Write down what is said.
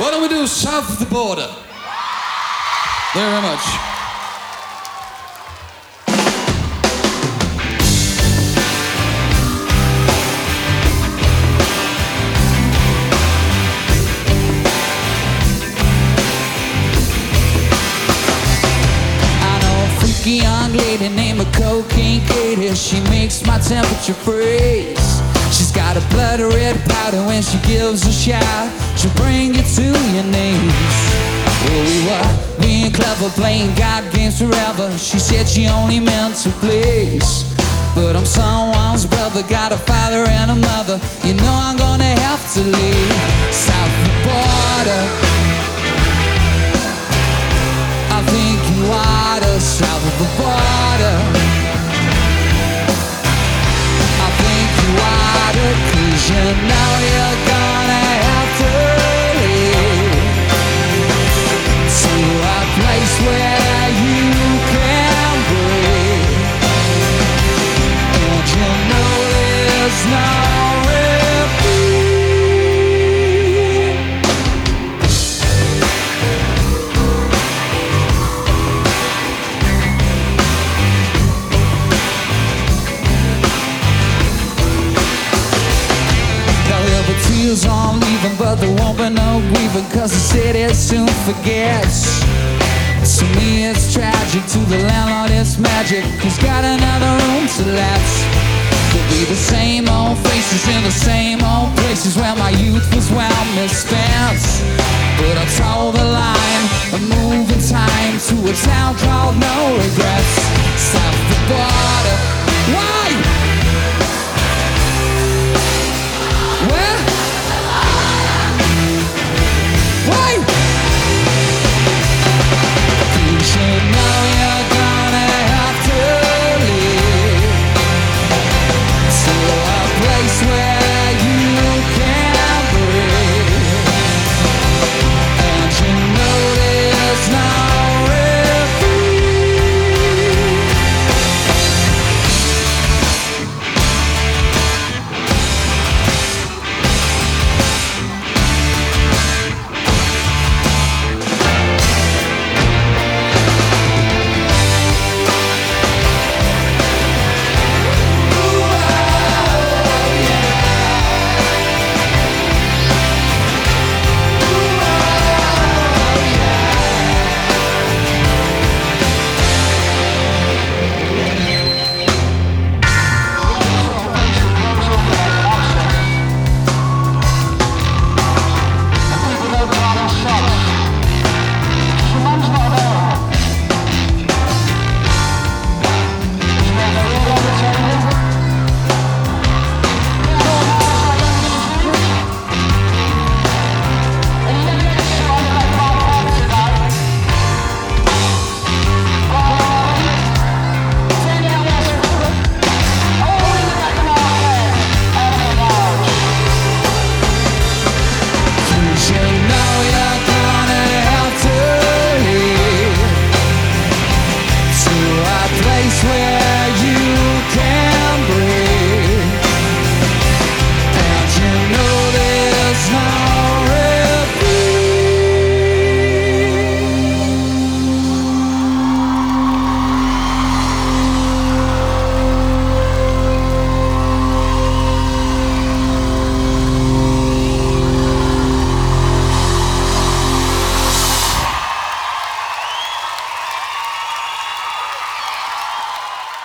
Why don't we do south of the border? Thank you very much. Young lady named a Cocaine Katie. She makes my temperature freeze. She's got a blood red powder. When she gives a shout, she'll bring you to your knees. Well, we were being clever, playing God games forever. She said she only meant to please, but I'm someone's brother, got a father and a mother. You know I'm gonna have to leave south of the border. I think you ought to south of the border. I think you ought to, 'cause you know you're gonna have to leave to a place where you can breathe. And you know there's no I'm leaving, but there won't be no grieving, 'cause the city soon forgets. To me it's tragic, to the landlord it's magic. He's got another room to let. There'll be the same old faces in the same old places where my youth was well misspent. But I told the line, I'm moving time to a town called No Regrets. South of the border, why?